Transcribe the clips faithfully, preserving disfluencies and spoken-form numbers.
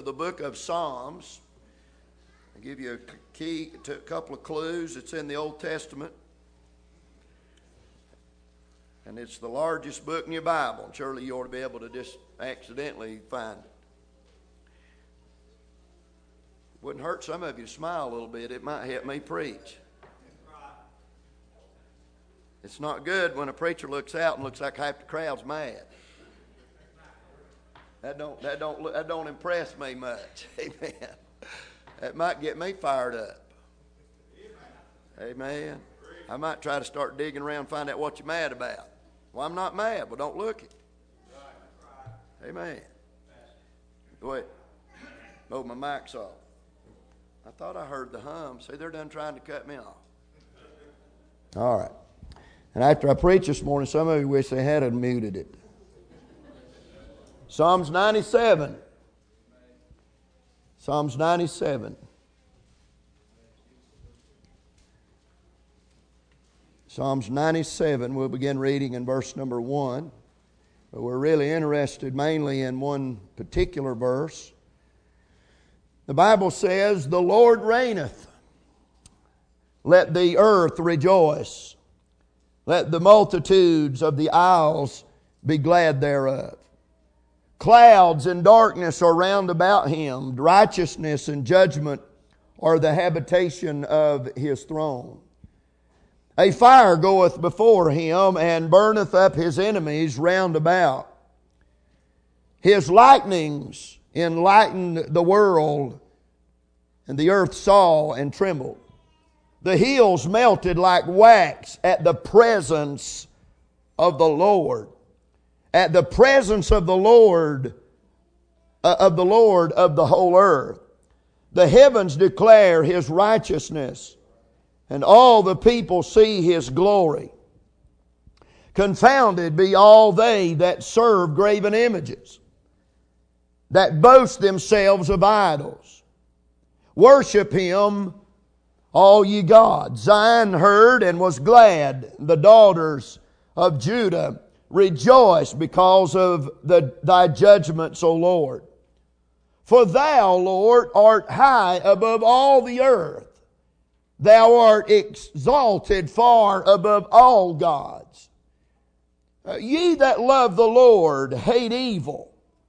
the book of Psalms. I'll give you a key, a couple of clues. It's in the Old Testament. And it's the largest book in your Bible. Surely you ought to be able to just accidentally find it. Wouldn't hurt some of you to smile a little bit. It might help me preach. It's not good when a preacher looks out and looks like half the crowd's mad. That don't that don't that don't impress me much. Amen. That might get me fired up. Amen. I might try to start digging around and find out what you're mad about. Well, I'm not mad. Well, don't look it. Amen. Wait. Oh, my mic's off. I thought I heard the hum. See, they're done trying to cut me off. All right. And after I preached this morning, some of you wish they had muted it. Psalms ninety-seven. Psalms ninety-seven. Psalms ninety-seven, we'll begin reading in verse number one. But we're really interested mainly in one particular verse. The Bible says, "The Lord reigneth. Let the earth rejoice. Let the multitudes of the isles be glad thereof. Clouds and darkness are round about him. Righteousness and judgment are the habitation of his throne. A fire goeth before him, and burneth up his enemies round about. His lightnings enlightened the world, and the earth saw and trembled. The hills melted like wax at the presence of the Lord. At the presence of the Lord, uh, of the Lord of the whole earth. The heavens declare his righteousness, and all the people see his glory. Confounded be all they that serve graven images, that boast themselves of idols. Worship him, all ye gods. Zion heard and was glad. The daughters of Judah rejoice because of the, thy judgments, O Lord. For thou, Lord, art high above all the earth. Thou art exalted far above all gods. Uh, ye that love the Lord hate evil.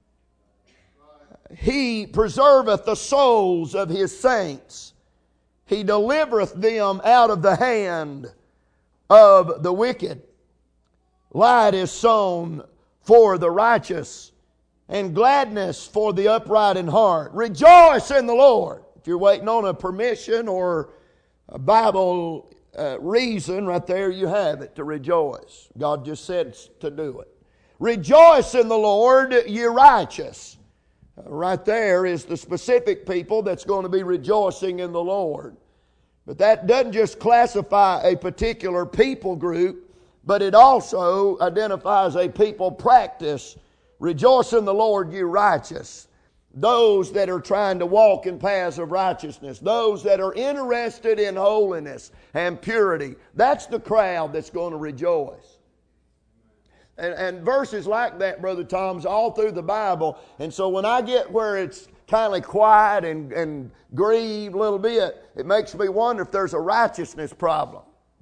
He preserveth the souls of his saints. He delivereth them out of the hand of the wicked. Light is sown for the righteous, and gladness for the upright in heart. Rejoice in the Lord. If you're waiting on a permission or a Bible uh, reason, right there you have it, to rejoice. God just said to do it. Rejoice in the Lord, ye righteous. Uh, right there is the specific people that's going to be rejoicing in the Lord. But that doesn't just classify a particular people group, but it also identifies a people practice. Rejoice in the Lord, you righteous. Those that are trying to walk in paths of righteousness. Those that are interested in holiness and purity. That's the crowd that's going to rejoice. And, and verses like that, Brother Tom's, all through the Bible. And so when I get where it's kind of quiet and, and grieved a little bit, it makes me wonder if there's a righteousness problem.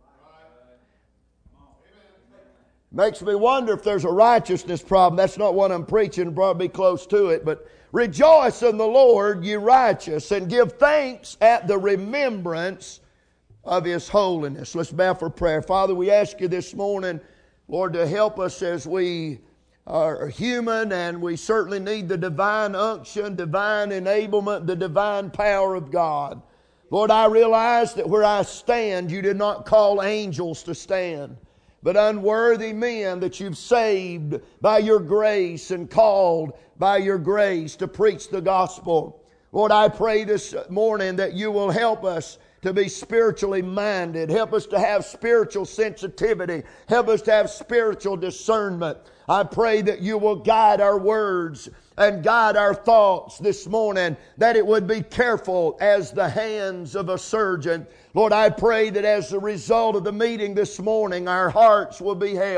Makes me wonder if there's a righteousness problem. That's not what I'm preaching, probably close to it. But rejoice in the Lord, ye righteous, and give thanks at the remembrance of his holiness. Let's bow for prayer. Father, we ask you this morning, Lord, to help us as we are human, and we certainly need the divine unction, divine enablement, the divine power of God. Lord, I realize that where I stand, you did not call angels to stand, but unworthy men that you've saved by your grace and called by your grace to preach the gospel. Lord, I pray this morning that you will help us to be spiritually minded. Help us to have spiritual sensitivity. Help us to have spiritual discernment. I pray that you will guide our words and guide our thoughts this morning, that it would be careful as the hands of a surgeon. Lord, I pray that as a result of the meeting this morning, our hearts will be helped.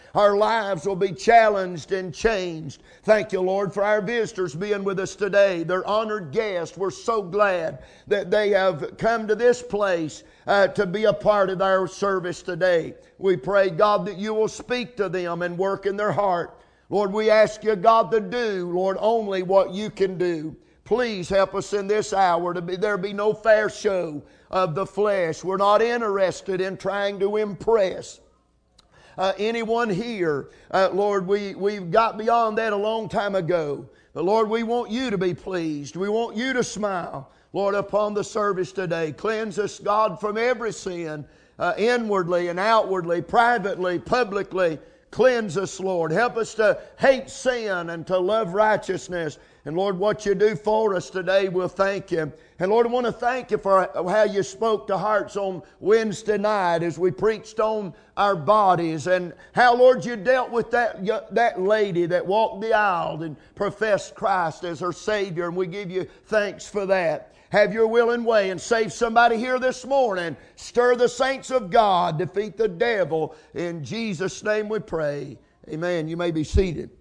Our lives will be challenged and changed. Thank you, Lord, for our visitors being with us today. They're honored guests. We're so glad that they have come to this place uh, to be a part of our service today. We pray, God, that you will speak to them and work in their heart. Lord, we ask you, God, to do, Lord, only what you can do. Please help us in this hour to be there be no fair show of the flesh. We're not interested in trying to impress uh, anyone here. Uh, Lord, we, we've got beyond that a long time ago. But Lord, we want you to be pleased. We want you to smile, Lord, upon the service today. Cleanse us, God, from every sin, uh, inwardly and outwardly, privately, publicly. Cleanse us, Lord. Help us to hate sin and to love righteousness. And Lord, what you do for us today, we'll thank you. And Lord, I want to thank you for how you spoke to hearts on Wednesday night as we preached on our bodies, and how, Lord, you dealt with that, that lady that walked the aisle and professed Christ as her Savior. And we give you thanks for that. Have your will and way and save somebody here this morning. Stir the saints of God. Defeat the devil. In Jesus' name we pray. Amen. You may be seated.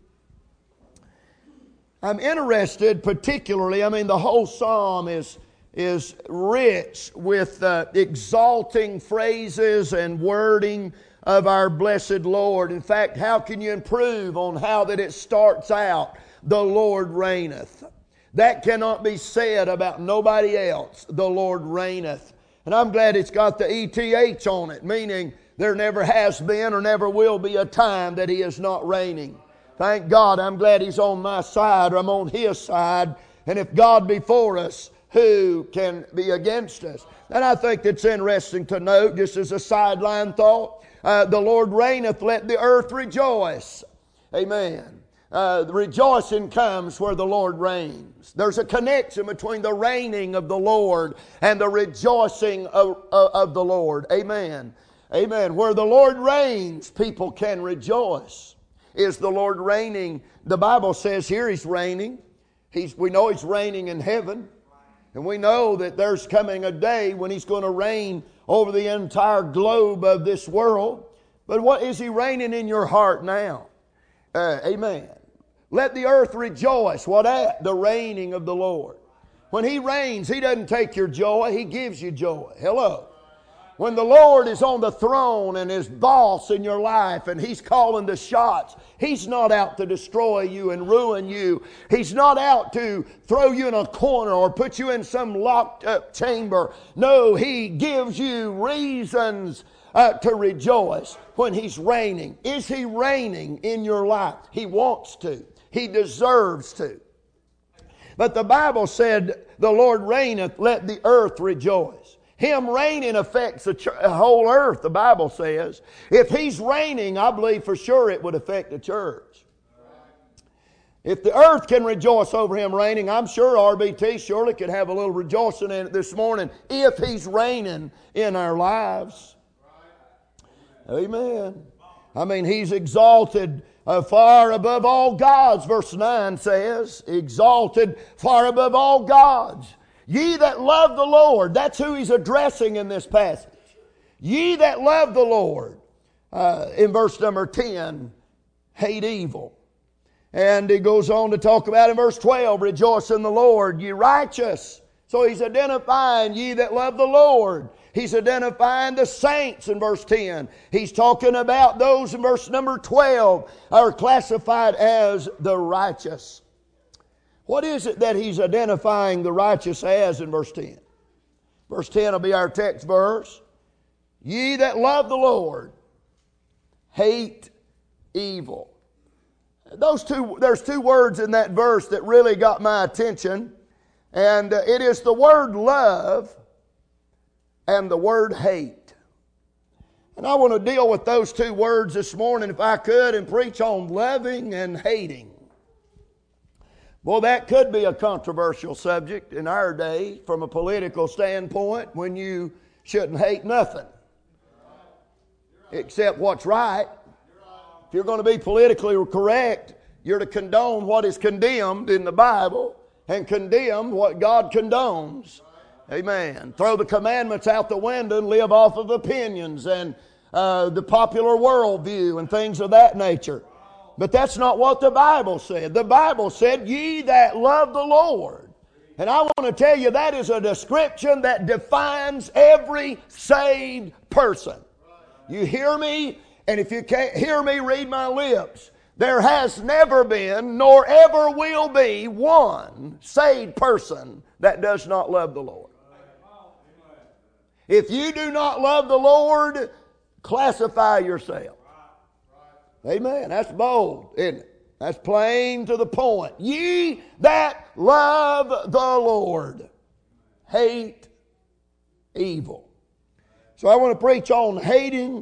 I'm interested particularly, I mean the whole psalm is, is rich with uh, exalting phrases and wording of our blessed Lord. In fact, how can you improve on how that it starts out? The Lord reigneth. That cannot be said about nobody else. The Lord reigneth. And I'm glad it's got the E T H on it, meaning there never has been or never will be a time that He is not reigning. Thank God, I'm glad He's on my side, or I'm on His side. And if God be for us, who can be against us? And I think it's interesting to note, just as a sideline thought, uh, the Lord reigneth, let the earth rejoice. Amen. Uh, the rejoicing comes where the Lord reigns. There's a connection between the reigning of the Lord and the rejoicing of, of, of the Lord. Amen. Amen. Where the Lord reigns, people can rejoice. Is the Lord reigning? The Bible says here He's reigning. He's, we know He's reigning in heaven. And we know that there's coming a day when He's going to reign over the entire globe of this world. But what is He reigning in your heart now? Uh, amen. Let the earth rejoice. What at? The reigning of the Lord. When He reigns, He doesn't take your joy. He gives you joy. Hello. When the Lord is on the throne and is boss in your life and He's calling the shots, He's not out to destroy you and ruin you. He's not out to throw you in a corner or put you in some locked up chamber. No, He gives you reasons uh, to rejoice when He's reigning. Is He reigning in your life? He wants to. He deserves to. But the Bible said, the Lord reigneth, let the earth rejoice. Him reigning affects the, ch- the whole earth, the Bible says. If He's reigning, I believe for sure it would affect the church. If the earth can rejoice over Him reigning, I'm sure R B T surely could have a little rejoicing in it this morning if He's reigning in our lives. Amen. I mean, He's exalted uh, far above all gods, verse nine says. Exalted far above all gods. Ye that love the Lord, that's who He's addressing in this passage. Ye that love the Lord, uh, in verse number ten, hate evil. And He goes on to talk about in verse twelve, rejoice in the Lord, ye righteous. So He's identifying ye that love the Lord. He's identifying the saints in verse ten. He's talking about those in verse number twelve are classified as the righteous. What is it that He's identifying the righteous as in verse ten? Verse ten will be our text verse. Ye that love the Lord, hate evil. Those two, there's two words in that verse that really got my attention. And uh, it is the word love and the word hate. And I want to deal with those two words this morning if I could and preach on loving and hating. Well, that could be a controversial subject in our day from a political standpoint when you shouldn't hate nothing except what's right. If you're going to be politically correct, you're to condone what is condemned in the Bible and condemn what God condones. Amen. Throw the commandments out the window and live off of opinions and uh, the popular worldview and things of that nature. But that's not what the Bible said. The Bible said, ye that love the Lord. And I want to tell you, that is a description that defines every saved person. You hear me? And if you can't hear me, read my lips. There has never been, nor ever will be, one saved person that does not love the Lord. If you do not love the Lord, classify yourself. Amen. That's bold, isn't it? That's plain to the point. Ye that love the Lord, hate evil. So I want to preach on hating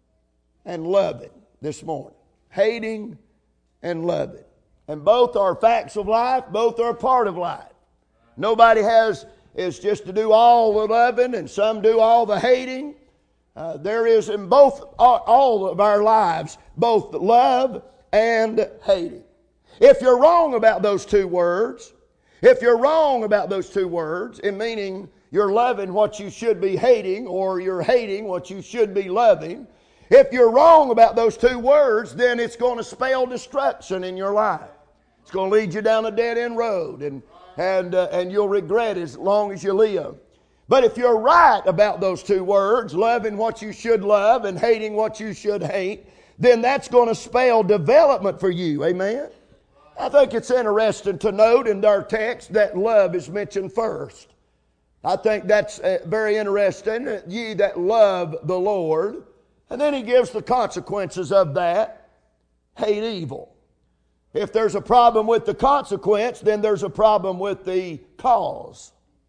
and loving this morning. Hating and loving. And both are facts of life. Both are a part of life. Nobody has, is just to do all the loving and some do all the hating. Uh, there is in both, all of our lives, both love and hating. If you're wrong about those two words, if you're wrong about those two words, in meaning you're loving what you should be hating or you're hating what you should be loving, if you're wrong about those two words, then it's going to spell destruction in your life. It's going to lead you down a dead-end road, and, and, uh, and you'll regret it as long as you live. But if you're right about those two words, loving what you should love and hating what you should hate, then that's going to spell development for you. Amen? I think it's interesting to note in our text that love is mentioned first. I think that's very interesting. Ye that love the Lord. And then he gives the consequences of that. Hate evil. If there's a problem with the consequence, then there's a problem with the cause.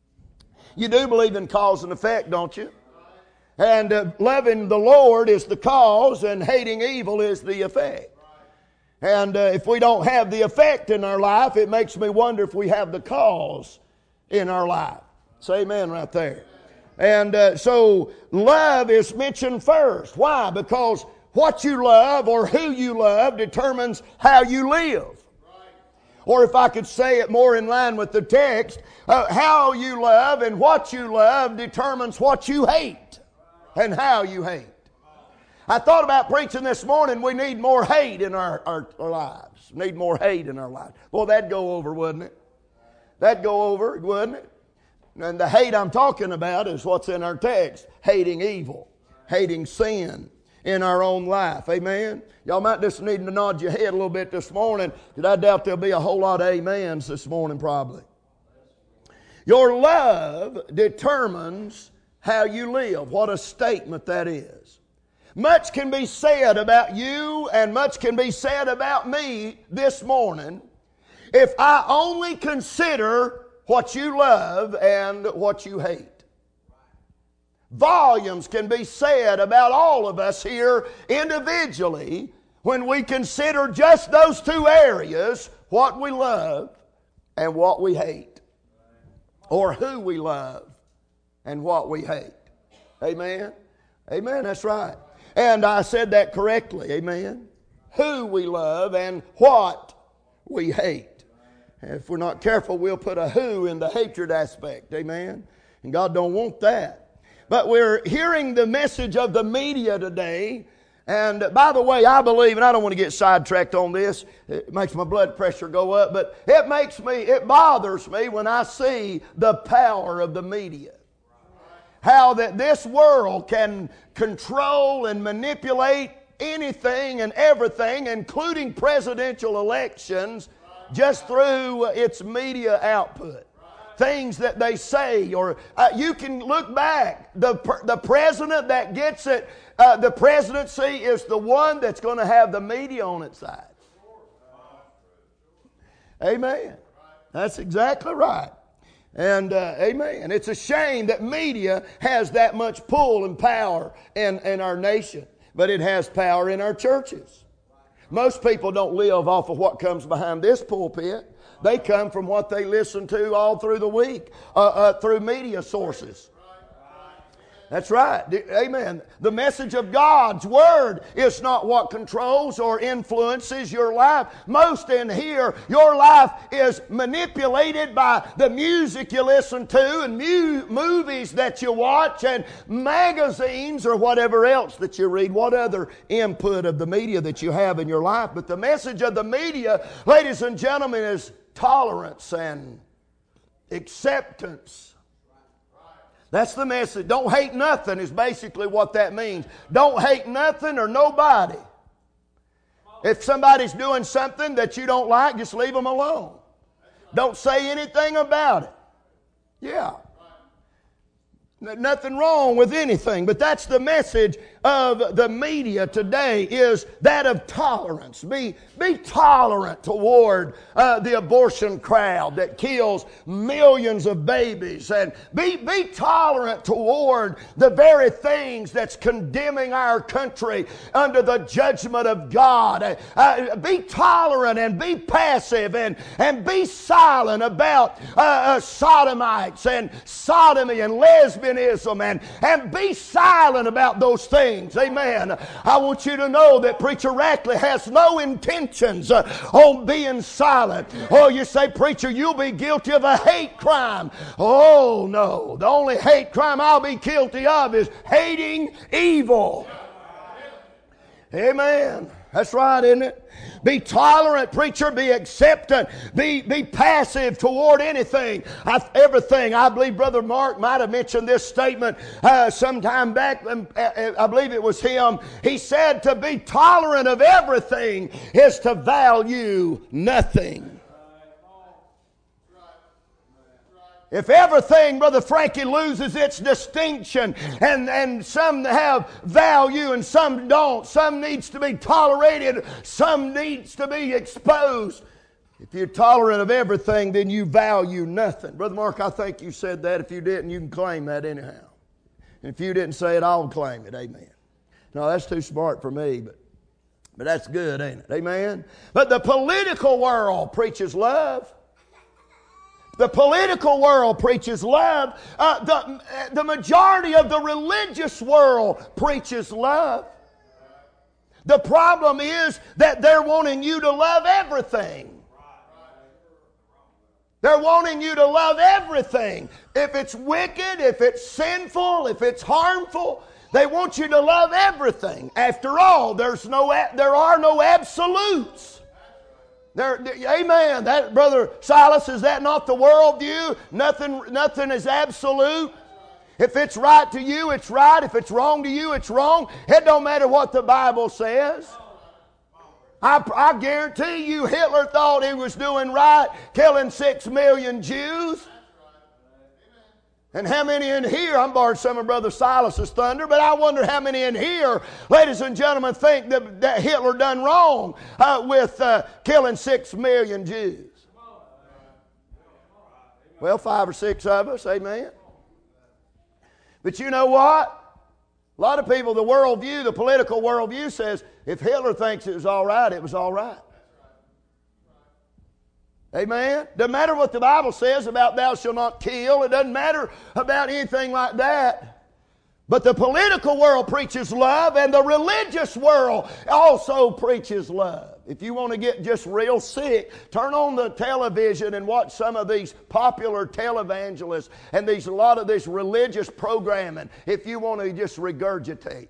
You do believe in cause and effect, don't you? And uh, loving the Lord is the cause and hating evil is the effect. And uh, if we don't have the effect in our life, it makes me wonder if we have the cause in our life. Say amen right there. And uh, so love is mentioned first. Why? Because what you love or who you love determines how you live. Or if I could say it more in line with the text, uh, how you love and what you love determines what you hate and how you hate. I thought about preaching this morning, we need more hate in our, our, our lives. We need more hate in our lives. Well, that'd go over, wouldn't it? That'd go over, wouldn't it? And the hate I'm talking about is what's in our text. Hating evil. Hating sin in our own life. Amen? Y'all might just need to nod your head a little bit this morning, because I doubt there'll be a whole lot of amens this morning probably. Your love determines how you live. What a statement that is. Much can be said about you and much can be said about me this morning if I only consider what you love and what you hate. Volumes can be said about all of us here individually when we consider just those two areas, what we love and what we hate. Or who we love and what we hate. Amen? Amen, that's right. And I said that correctly, amen? Who we love and what we hate. If we're not careful, we'll put a who in the hatred aspect, amen? And God don't want that. But we're hearing the message of the media today. And by the way, I believe, and I don't want to get sidetracked on this, it makes my blood pressure go up, but it makes me, it bothers me when I see the power of the media. How that this world can control and manipulate anything and everything, including presidential elections, just through its media output. Things that they say, or uh, you can look back. The the president that gets it, uh, the presidency is the one that's going to have the media on its side. Amen. That's exactly right. And uh, amen. It's a shame that media has that much pull and power in, in our nation, but it has power in our churches. Most people don't live off of what comes behind this pulpit. They come from what they listen to all through the week, uh, uh, through media sources. That's right. Amen. The message of God's Word is not what controls or influences your life. Most in here, your life is manipulated by the music you listen to and mu- movies that you watch and magazines or whatever else that you read. What other input of the media that you have in your life? But the message of the media, ladies and gentlemen, is tolerance and acceptance. That's the message. Don't hate nothing is basically what that means. Don't hate nothing or nobody. If somebody's doing something that you don't like, just leave them alone. Don't say anything about it. Yeah. Nothing wrong with anything, but that's the message of the media today, is that of tolerance. Be, be tolerant toward uh, the abortion crowd that kills millions of babies, and be, be tolerant toward the very things that's condemning our country under the judgment of God. Uh, uh, be tolerant and be passive and, and be silent about uh, uh, sodomites and sodomy and lesbianism, and, and be silent about those things. Amen. I want you to know that Preacher Rackley has no intentions uh, on being silent. Oh, you say, preacher, you'll be guilty of a hate crime. Oh, no. The only hate crime I'll be guilty of is hating evil. Amen. That's right, isn't it? Be tolerant, preacher. Be acceptant. Be, be passive toward anything. I, everything. I believe Brother Mark might have mentioned this statement uh, sometime back. Um, I believe it was him. He said to be tolerant of everything is to value nothing. If everything, Brother Frankie, loses its distinction, and, and some have value and some don't, some needs to be tolerated, some needs to be exposed. If you're tolerant of everything, then you value nothing. Brother Mark, I think you said that. If you didn't, you can claim that anyhow. And if you didn't say it, I'll claim it. Amen. No, that's too smart for me, but, but that's good, ain't it? Amen. But the political world preaches love. The political world preaches love. Uh, the, the majority of the religious world preaches love. The problem is that they're wanting you to love everything. They're wanting you to love everything. If it's wicked, if it's sinful, if it's harmful, they want you to love everything. After all, there's no, there are no absolutes. There, amen. That, Brother Silas, is that not the worldview? Nothing, nothing is absolute. If it's right to you, it's right. If it's wrong to you, it's wrong. It don't matter what the Bible says. I, I guarantee you Hitler thought he was doing right, killing six million Jews. And how many in here, I'm borrowing some of Brother Silas's thunder, but I wonder how many in here, ladies and gentlemen, think that, that Hitler done wrong uh, with uh, killing six million Jews. Well, five or six of us, amen. But you know what? A lot of people, the worldview, the political worldview says, if Hitler thinks it was all right, it was all right. Amen. Doesn't matter what the Bible says about thou shalt not kill. It doesn't matter about anything like that. But the political world preaches love, and the religious world also preaches love. If you want to get just real sick, turn on the television and watch some of these popular televangelists and these a lot of this religious programming if you want to just regurgitate.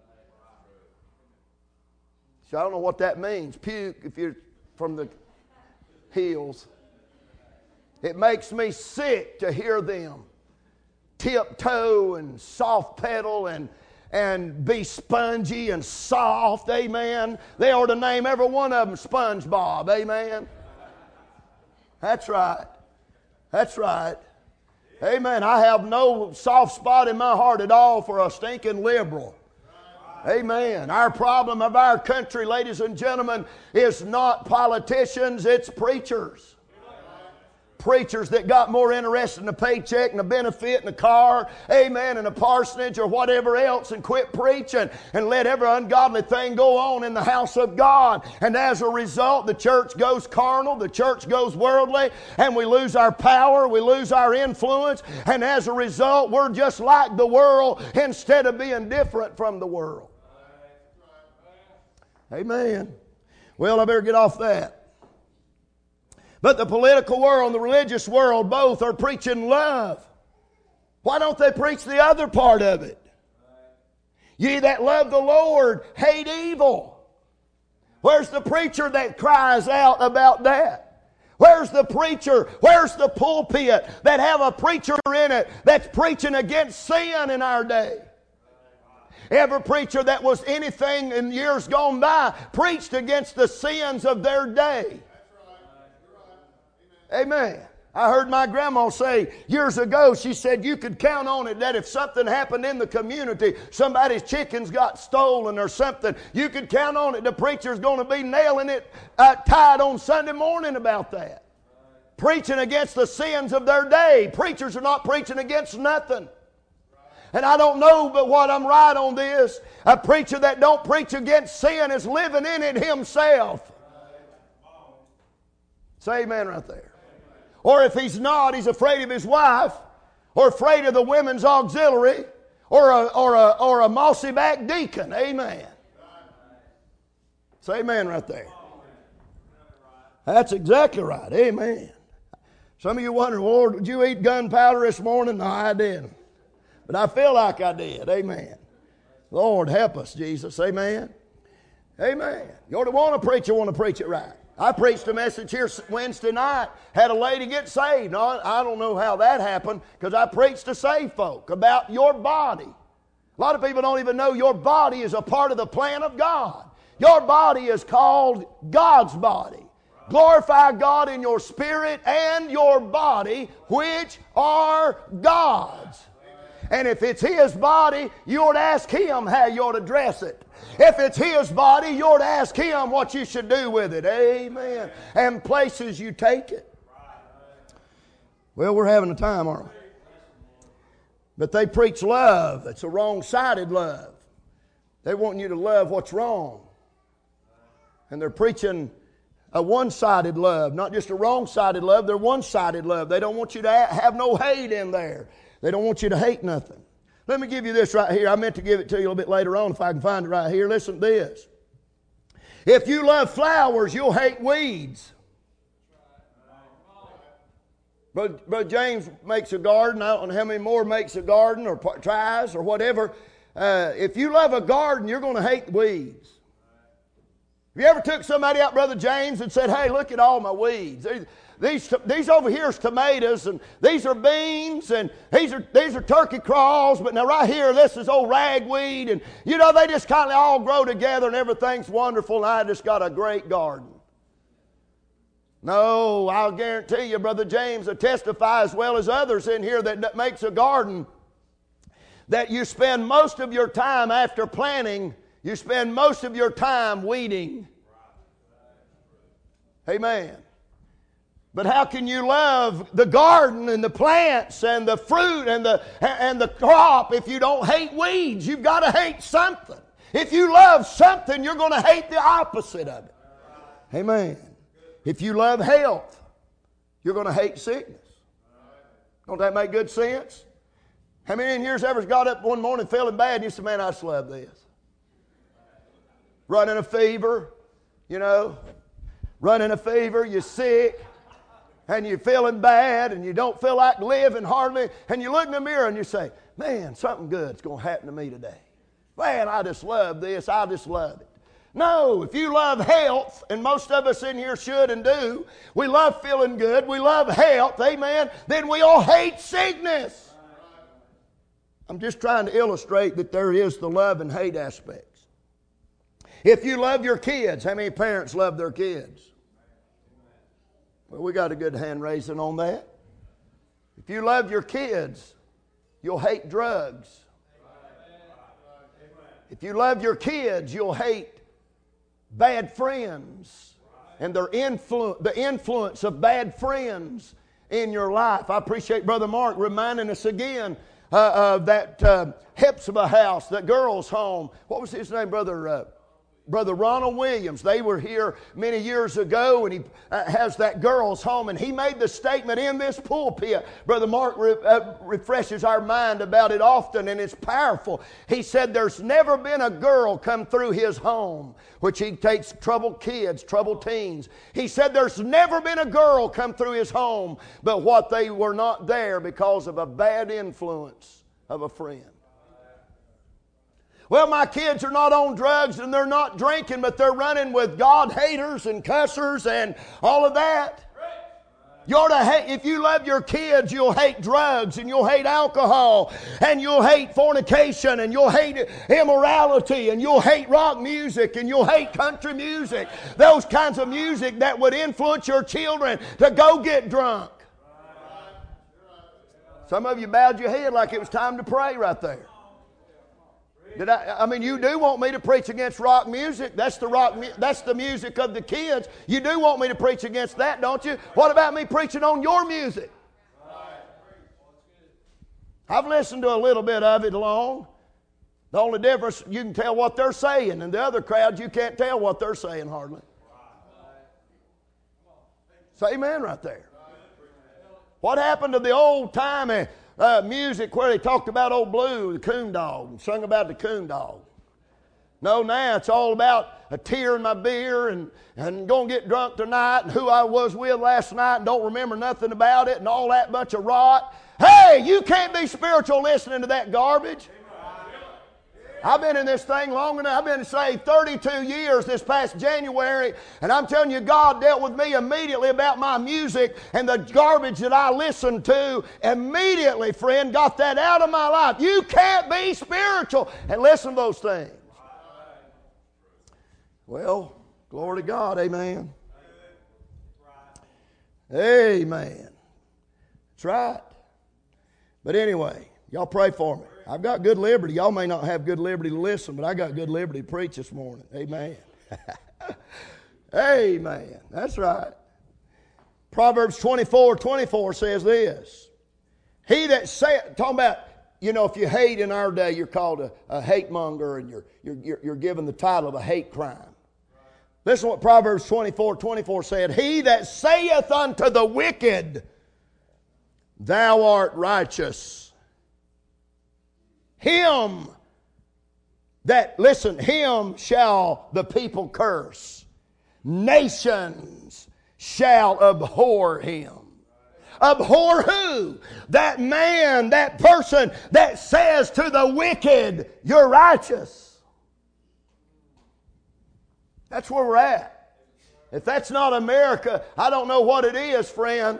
So I don't know what that means. Puke if you're from the hills. It makes me sick to hear them tiptoe and soft pedal and and be spongy and soft, amen. They ought to name every one of them SpongeBob, amen. That's right. That's right. Amen. I have no soft spot in my heart at all for a stinking liberal. Amen. Our problem of our country, ladies and gentlemen, is not politicians, it's preachers. preachers that got more interested in a paycheck and a benefit and a car, amen, and a parsonage or whatever else, and quit preaching and let every ungodly thing go on in the house of God. And as a result, the church goes carnal, the church goes worldly, and we lose our power, we lose our influence, and as a result, we're just like the world instead of being different from the world. Amen. Well, I better get off that. But the political world and the religious world both are preaching love. Why don't they preach the other part of it? Ye that love the Lord, hate evil. Where's the preacher that cries out about that? Where's the preacher? Where's the pulpit that have a preacher in it that's preaching against sin in our day? Every preacher that was anything in years gone by preached against the sins of their day. Amen. I heard my grandma say years ago, she said you could count on it that if something happened in the community, somebody's chickens got stolen or something, you could count on it the preacher's going to be nailing it uh, tied on Sunday morning about that. Preaching against the sins of their day. Preachers are not preaching against nothing. And I don't know but what I'm right on this. A preacher that don't preach against sin is living in it himself. Say amen right there. Or if he's not, he's afraid of his wife, or afraid of the women's auxiliary, or a, or a, or a mossy-backed deacon. Amen. Say amen right there. That's exactly right. Amen. Some of you wonder, Lord, did you eat gunpowder this morning? No, I didn't. But I feel like I did. Amen. Lord, help us, Jesus. Amen. Amen. You ought to want to preach, you want to preach it right. I preached a message here Wednesday night, had a lady get saved. Now, I don't know how that happened because I preached to save folk about your body. A lot of people don't even know your body is a part of the plan of God. Your body is called God's body. Glorify God in your spirit and your body, which are God's. And if it's His body, you ought to ask Him how you ought to dress it. If it's His body, you ought to ask Him what you should do with it. Amen. And places you take it. Well, we're having a time, aren't we? But they preach love. It's a wrong-sided love. They want you to love what's wrong. And they're preaching a one-sided love, not just a wrong-sided love. They're one-sided love. They don't want you to have no hate in there. They don't want you to hate nothing. Let me give you this right here. I meant to give it to you a little bit later on if I can find it right here. Listen to this. If you love flowers, you'll hate weeds. Brother, Brother James makes a garden. I don't know how many more makes a garden or tries or whatever. Uh, if you love a garden, you're going to hate weeds. Have you ever took somebody out, Brother James, and said, hey, look at all my weeds. These, these over here is tomatoes, and these are beans, and these are, these are turkey crawls, but now right here, this is old ragweed, and you know, they just kind of all grow together, and everything's wonderful, and I just got a great garden. No, I'll guarantee you, Brother James will testify as well as others in here that, that makes a garden, that you spend most of your time after planting, you spend most of your time weeding. Amen. But how can you love the garden and the plants and the fruit and the, and the crop if you don't hate weeds? You've got to hate something. If you love something, you're going to hate the opposite of it. Amen. If you love health, you're going to hate sickness. Don't that make good sense? How many in here has ever got up one morning feeling bad and you said, man, I just love this? Running a fever, you know, running a fever, you're sick. And you're feeling bad and you don't feel like living hardly, and you look in the mirror and you say, man, something good's going to happen to me today. Man, I just love this. I just love it. No, if you love health, and most of us in here should and do, we love feeling good, we love health, amen, then we all hate sickness. I'm just trying to illustrate that there is the love and hate aspects. If you love your kids, how many parents love their kids? Well, we got a good hand raising on that. If you love your kids, you'll hate drugs. If you love your kids, you'll hate bad friends and their influ- the influence of bad friends in your life. I appreciate Brother Mark reminding us again uh, of that uh, Hepzibah house, that girls' home. What was his name, Brother? Uh, Brother Ronald Williams. They were here many years ago, and he uh, has that girls' home, and he made the statement in this pulpit. Brother Mark re- uh, refreshes our mind about it often, and it's powerful. He said there's never been a girl come through his home, which he takes troubled kids, troubled teens. He said there's never been a girl come through his home, but what they were not there because of a bad influence of a friend. Well, my kids are not on drugs and they're not drinking, but they're running with God haters and cussers and all of that. You ought to hate, if you love your kids, you'll hate drugs and you'll hate alcohol and you'll hate fornication and you'll hate immorality and you'll hate rock music and you'll hate country music. Those kinds of music that would influence your children to go get drunk. Some of you bowed your head like it was time to pray right there. Did I, I mean, you do want me to preach against rock music. That's the rock. That's the music of the kids. You do want me to preach against that, don't you? What about me preaching on your music? I've listened to a little bit of it long. The only difference, you can tell what they're saying. And the other crowds, you can't tell what they're saying hardly. Say amen right there. What happened to the old time Uh, music where they talked about old Blue, the coon dog, and sung about the coon dog? No, now it's all about a tear in my beer and, and going to get drunk tonight and who I was with last night and don't remember nothing about it and all that bunch of rot. Hey, you can't be spiritual listening to that garbage. I've been in this thing long enough. I've been saved thirty-two years this past January, and I'm telling you, God dealt with me immediately about my music and the garbage that I listened to. Immediately, friend, got that out of my life. You can't be spiritual and listen to those things. Well, glory to God, amen. Amen. That's right. But anyway, y'all pray for me. I've got good liberty. Y'all may not have good liberty to listen, but I got good liberty to preach this morning. Amen. Amen. That's right. Proverbs twenty-four twenty-four says this. He that saith, talking about, you know, if you hate in our day, you're called a, a hate monger and you're, you're, you're given the title of a hate crime. Listen to what Proverbs twenty-four twenty-four said. He that saith unto the wicked, thou art righteous. Him that, listen, him shall the people curse. Nations shall abhor him. Abhor who? That man, that person that says to the wicked, you're righteous. That's where we're at. If that's not America, I don't know what it is, friend.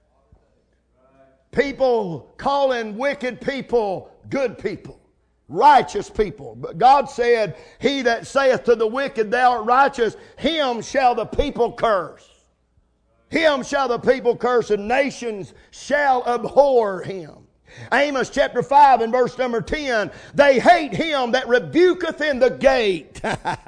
People calling wicked people good people, righteous people. But God said, he that saith to the wicked, thou art righteous, him shall the people curse. Him shall the people curse, and nations shall abhor him. Amos chapter five and verse number ten, they hate him that rebuketh in the gate.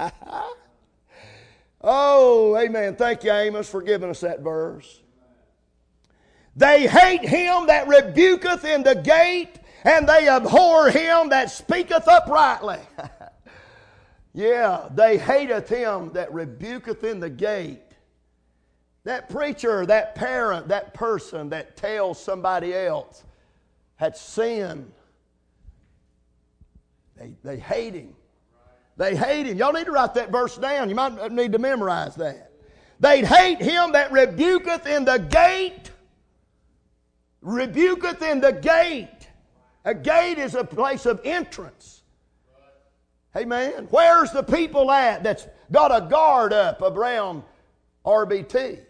Oh, amen. Thank you, Amos, for giving us that verse. They hate him that rebuketh in the gate, and they abhor him that speaketh uprightly. Yeah, they hateth him that rebuketh in the gate. That preacher, that parent, that person that tells somebody else had sinned, they, they hate him. They hate him. Y'all need to write that verse down. You might need to memorize that. They hate him that rebuketh in the gate. Rebuketh in the gate. A gate is a place of entrance. Amen. Where's the people at that's got a guard up around R B T? If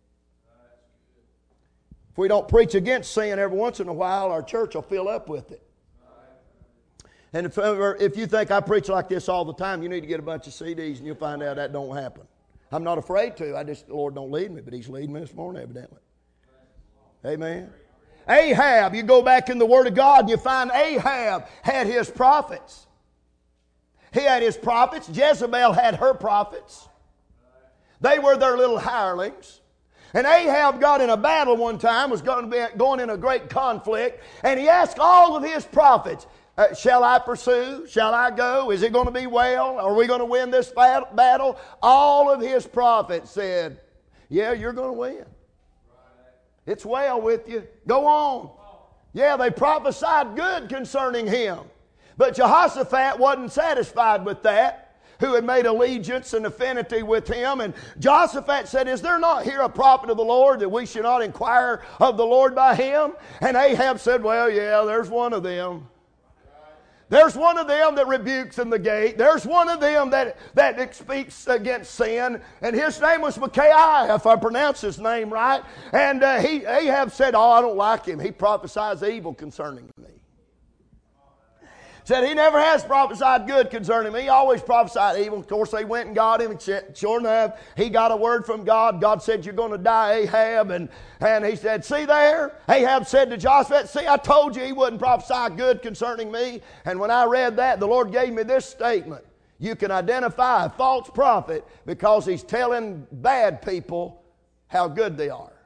we don't preach against sin every once in a while, our church will fill up with it. And if, if you think I preach like this all the time, you need to get a bunch of C Ds and you'll find out that don't happen. I'm not afraid to. I just, the Lord don't lead me, but He's leading me this morning evidently. Amen. Ahab, you go back in the Word of God and you find Ahab had his prophets. He had his prophets. Jezebel had her prophets. They were their little hirelings. And Ahab got in a battle one time, was going, to be, going in a great conflict, and he asked all of his prophets, uh, shall I pursue? Shall I go? Is it going to be well? Are we going to win this battle? All of his prophets said, yeah, you're going to win. It's well with you. Go on. Yeah, they prophesied good concerning him. But Jehoshaphat wasn't satisfied with that, who had made allegiance and affinity with him. And Jehoshaphat said, is there not here a prophet of the Lord that we should not inquire of the Lord by him? And Ahab said, well, yeah, there's one of them. There's one of them that rebukes in the gate. There's one of them that, that speaks against sin. And his name was Micaiah, if I pronounce his name right. And uh, he, Ahab said, oh, I don't like him. He prophesies evil concerning me. Said he never has prophesied good concerning me. He always prophesied evil. Of course, they went and got him. And sure enough, he got a word from God. God said, you're going to die, Ahab. And, and he said, see there? Ahab said to Jehoshaphat, see, I told you he wouldn't prophesy good concerning me. And when I read that, the Lord gave me this statement. You can identify a false prophet because he's telling bad people how good they are.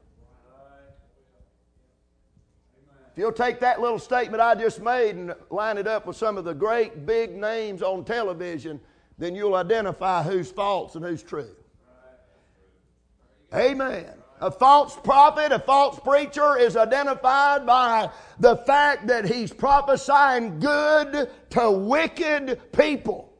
If you'll take that little statement I just made and line it up with some of the great big names on television, then you'll identify who's false and who's true. Amen. A false prophet, a false preacher is identified by the fact that he's prophesying good to wicked people.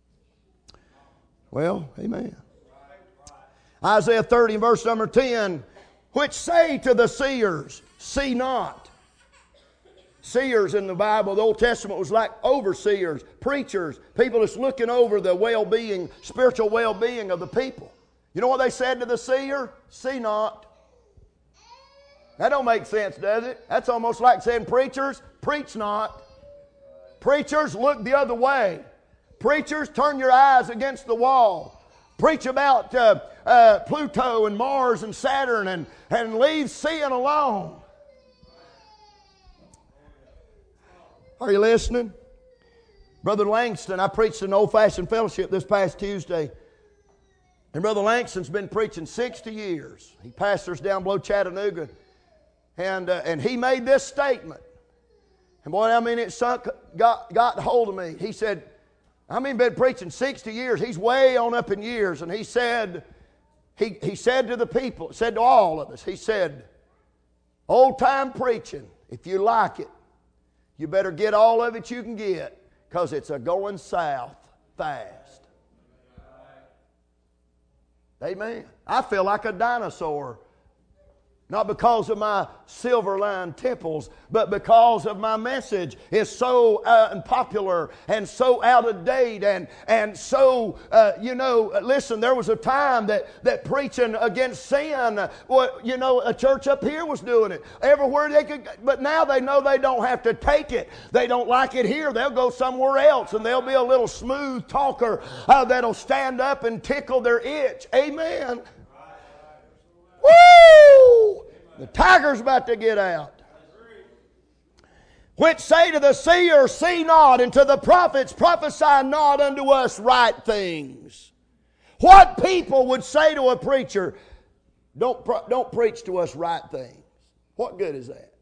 Well, amen. Isaiah thirty, verse number ten, which say to the seers, see not. Seers in the Bible, the Old Testament, was like overseers, preachers, people that's looking over the well-being, spiritual well-being of the people. You know what they said to the seer? See not. That don't make sense, does it? That's almost like saying, preachers, preach not. Preachers, look the other way. Preachers, turn your eyes against the wall. Preach about uh, uh, Pluto and Mars and Saturn and, and leave seeing alone. Are you listening? Brother Langston, I preached an old-fashioned fellowship this past Tuesday. And Brother Langston's been preaching sixty years. He pastors down below Chattanooga. And, uh, and he made this statement. And boy, I mean, it sunk, got, got hold of me. He said, I mean, been preaching sixty years. He's way on up in years. And he said, he, he said to the people, said to all of us, he said, old-time preaching, if you like it, you better get all of it you can get, because it's a going south fast. Amen. I feel like a dinosaur. Not because of my silver-lined temples, but because of my message is so uh, unpopular and so out of date and, and so, uh, you know, listen, there was a time that, that preaching against sin, uh, well, you know, a church up here was doing it. Everywhere they could, but now they know they don't have to take it. They don't like it here. They'll go somewhere else and there'll be a little smooth talker uh, that'll stand up and tickle their itch. Amen. Woo! The tiger's about to get out. Which say to the seer, see not, and to the prophets, prophesy not unto us right things. What people would say to a preacher, don't, don't preach to us right things? What good is that?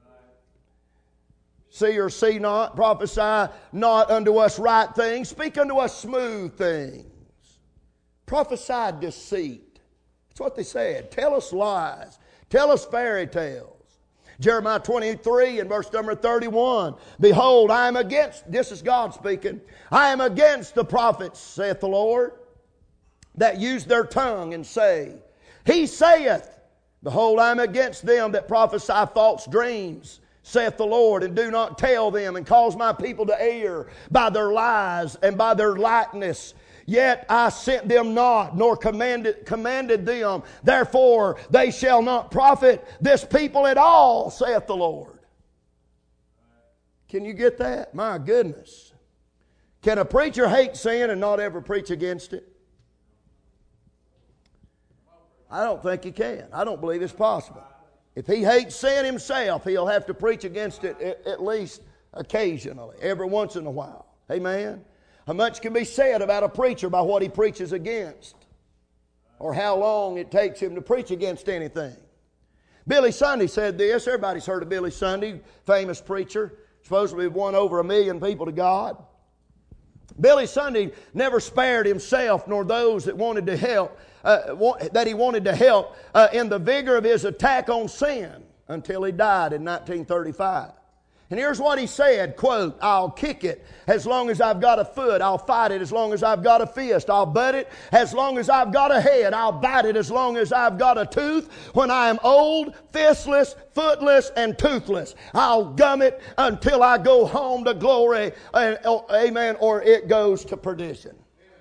See or see not, prophesy not unto us right things, speak unto us smooth things. Prophesy deceit. That's what they said. Tell us lies. Tell us fairy tales. Jeremiah twenty-three and verse number thirty-one. Behold, I am against, this is God speaking, I am against the prophets, saith the Lord, that use their tongue and say, He saith, behold, I am against them that prophesy false dreams, saith the Lord, and do not tell them, and cause my people to err by their lies and by their likeness. Yet I sent them not, nor commanded, commanded them. Therefore they shall not profit this people at all, saith the Lord. Can you get that? My goodness. Can a preacher hate sin and not ever preach against it? I don't think he can. I don't believe it's possible. If he hates sin himself, he'll have to preach against it at, at least occasionally, every once in a while. Amen? How much can be said about a preacher by what he preaches against? or how long it takes him to preach against anything. Billy Sunday said this. Everybody's heard of Billy Sunday, famous preacher. Supposedly won over a million people to God. Billy Sunday never spared himself nor those that wanted to help, uh, that he wanted to help uh, in the vigor of his attack on sin until he died in nineteen thirty-five. And here's what he said, quote, "I'll kick it as long as I've got a foot. I'll fight it as long as I've got a fist. I'll butt it as long as I've got a head. I'll bite it as long as I've got a tooth. When I am old, fistless, footless, and toothless, I'll gum it until I go home to glory, and, oh, amen, or it goes to perdition."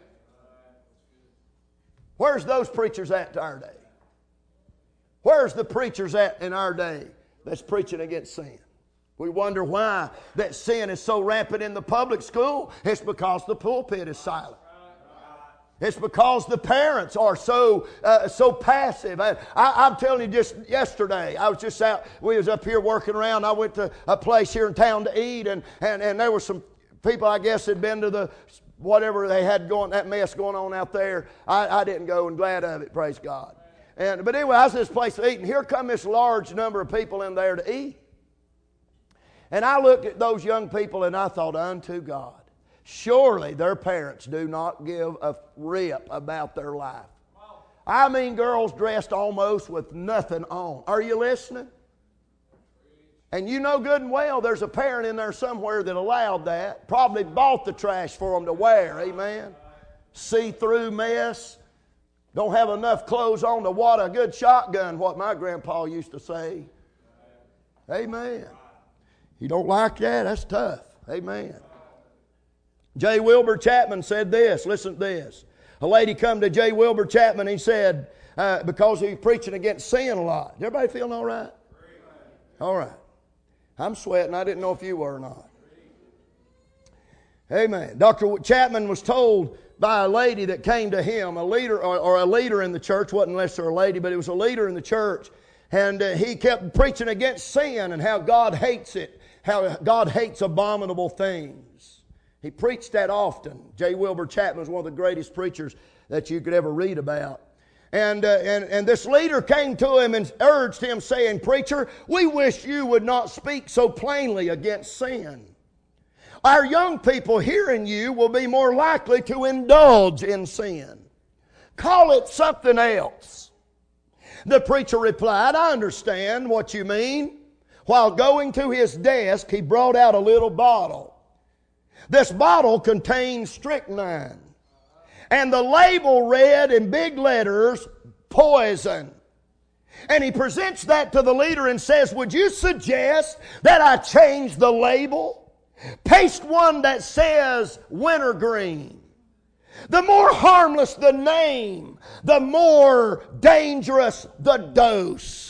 Where's those preachers at to our day? Where's the preachers at in our day that's preaching against sin? We wonder why that sin is so rampant in the public school. It's because the pulpit is silent. It's because the parents are so uh, so passive. I, I, I'm telling you, just yesterday, I was just out, we was up here working around. I went to a place here in town to eat, and, and, and there were some people, I guess, had been to the whatever they had going, that mess going on out there. I, I didn't go, and glad of it, praise God. And But anyway, I was at this place to eat, and here come this large number of people in there to eat. And I looked at those young people and I thought, unto God, surely their parents do not give a rip about their life. I mean, girls dressed almost with nothing on. Are you listening? And you know good and well there's a parent in there somewhere that allowed that. Probably bought the trash for them to wear. Amen. See-through mess. Don't have enough clothes on to wad a good shotgun, what my grandpa used to say. Amen. You don't like that? That's tough. Amen. J. Wilbur Chapman said this. Listen to this. A lady come to J. Wilbur Chapman and he said, uh, because he was preaching against sin a lot. Is everybody feeling all right? All right. I'm sweating. I didn't know if you were or not. Amen. Doctor Chapman was told by a lady that came to him, a leader or, or a leader in the church, wasn't unless they're a lady, but it was a leader in the church. And uh, he kept preaching against sin and how God hates it. How God hates abominable things. He preached that often. J. Wilbur Chapman was one of the greatest preachers that you could ever read about. And, uh, and, and this leader came to him and urged him, saying, "Preacher, we wish you would not speak so plainly against sin. Our young people hearing you will be more likely to indulge in sin. Call it something else." The preacher replied, "I understand what you mean." While going to his desk, he brought out a little bottle. This bottle contained strychnine. And the label read in big letters, "Poison." And he presents that to the leader and says, "Would you suggest that I change the label? Paste one that says wintergreen. The more harmless the name, the more dangerous the dose."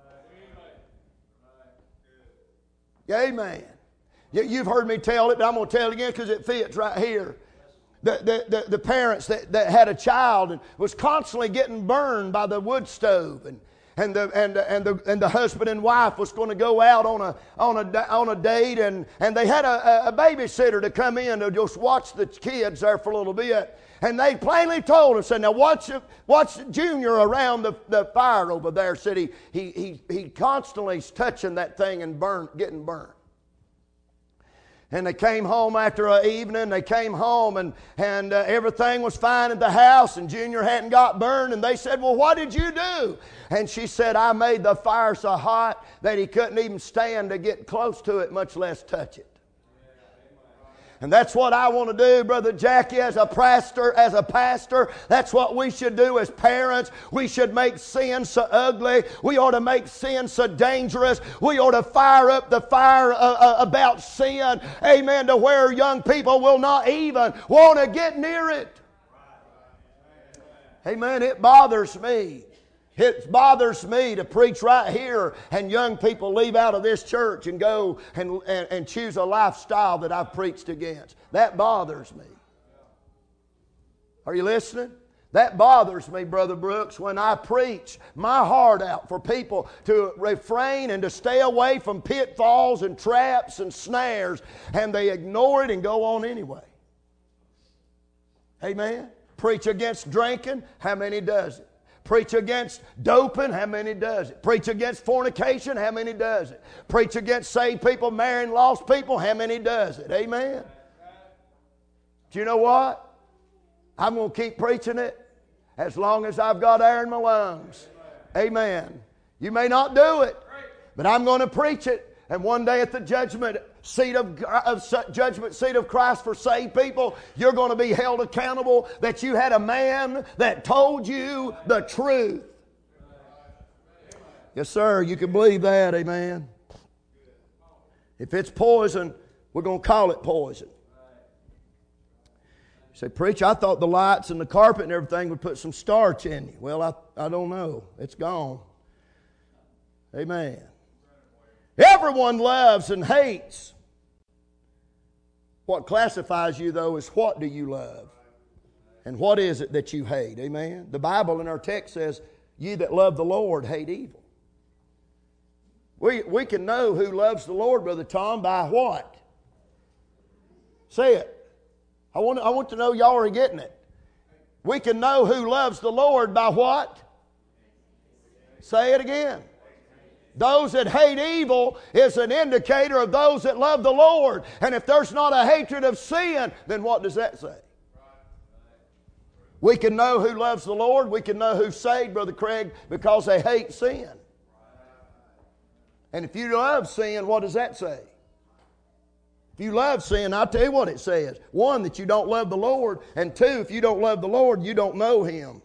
Amen. You've heard me tell it, but I'm going to tell it again because it fits right here. The, the, the, the parents that, that had a child and was constantly getting burned by the wood stove, and and the and and the and the husband and wife was going to go out on a on a on a date, and and they had a, a babysitter to come in to just watch the kids there for a little bit. And they plainly told us, said, "Now watch watch Junior around the, the fire over there." Said he he he he constantly is touching that thing and burn, getting burned. And they came home after an evening. They came home and and uh, everything was fine at the house, and Junior hadn't got burned. And they said, "Well, what did you do?" And she said, "I made the fire so hot that he couldn't even stand to get close to it, much less touch it." And that's what I want to do, Brother Jackie, as a pastor, as a pastor. That's what we should do as parents. We should make sin so ugly. We ought to make sin so dangerous. We ought to fire up the fire uh, uh, about sin, amen, to where young people will not even want to get near it. Amen. It bothers me. It bothers me to preach right here and young people leave out of this church and go and, and, and choose a lifestyle that I've preached against. That bothers me. Are you listening? That bothers me, Brother Brooks, when I preach my heart out for people to refrain and to stay away from pitfalls and traps and snares, and they ignore it and go on anyway. Amen? Preach against drinking. How many does it? Preach against doping, how many does it? Preach against fornication, how many does it? Preach against saved people marrying lost people, how many does it? Amen. Do you know what? I'm going to keep preaching it as long as I've got air in my lungs. Amen. You may not do it, but I'm going to preach it. And one day at the judgment seat of, of judgment seat of Christ for saved people, you're going to be held accountable that you had a man that told you the truth. Yes, sir. You can believe that. Amen. If it's poison, we're going to call it poison. You say, preacher, I thought the lights and the carpet and everything would put some starch in you. Well, I, I don't know. It's gone. Amen. Everyone loves and hates. What classifies you, though, is what do you love? And what is it that you hate? Amen. The Bible in our text says, ye that love the Lord hate evil. We, we can know who loves the Lord, Brother Tom, by what? Say it. I want, I want to know y'all are getting it. We can know who loves the Lord by what? Say it again. Those that hate evil is an indicator of those that love the Lord. And if there's not a hatred of sin, then what does that say? We can know who loves the Lord. We can know who's saved, Brother Craig, because they hate sin. And if you love sin, what does that say? If you love sin, I'll tell you what it says. One, that you don't love the Lord. And two, if you don't love the Lord, you don't know Him.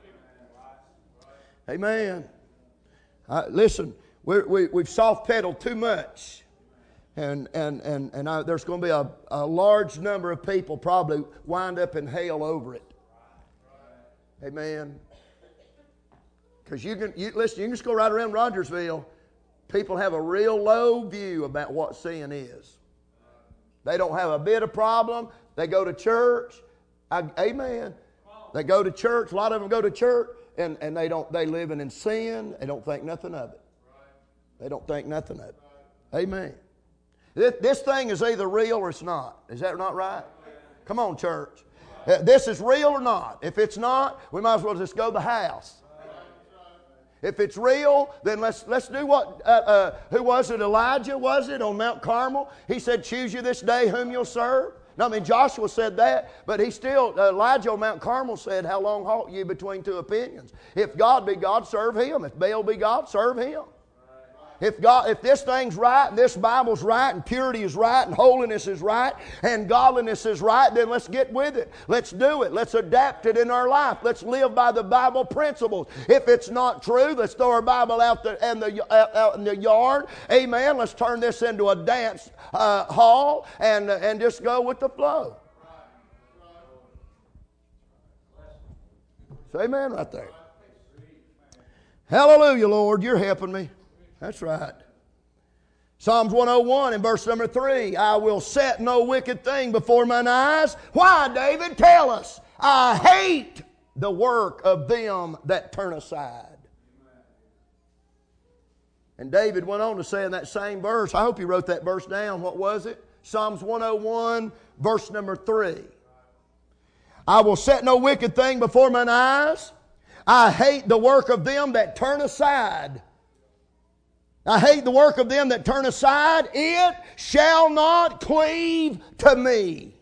Amen. Uh, listen. We're, we, we've soft-pedaled too much. And, and, and, and I, there's going to be a, a large number of people probably wind up in hell over it. Amen. Because you can, you, listen, you can just go right around Rogersville. People have a real low view about what sin is. They don't have a bit of problem. They go to church. I, amen. They go to church. A lot of them go to church, and, and they don't. They living in sin. They don't think nothing of it. They don't think nothing of it. Amen. This, this thing is either real or it's not. Is that not right? Come on, church. Uh, this is real or not. If it's not, we might as well just go to the house. If it's real, then let's let's do what, uh, uh, who was it? Elijah, was it, on Mount Carmel? He said, choose you this day whom you'll serve. No, I mean, Joshua said that, but he still, uh, Elijah on Mount Carmel said, how long halt ye between two opinions? If God be God, serve Him. If Baal be God, serve Him. If God, if this thing's right, and this Bible's right, and purity is right, and holiness is right, and godliness is right, then let's get with it. Let's do it. Let's adapt it in our life. Let's live by the Bible principles. If it's not true, let's throw our Bible out, the, in, the, out, out in the yard. Amen. Let's turn this into a dance uh, hall and, uh, and just go with the flow. So amen right there. Hallelujah, Lord. You're helping me. That's right. Psalms one oh one in verse number three. I will set no wicked thing before mine eyes. Why, David? Tell us. I hate the work of them that turn aside. And David went on to say in that same verse, I hope you wrote that verse down. What was it? Psalms one oh one, verse number three. I will set no wicked thing before mine eyes. I hate the work of them that turn aside. I hate the work of them that turn aside. It shall not cleave to me.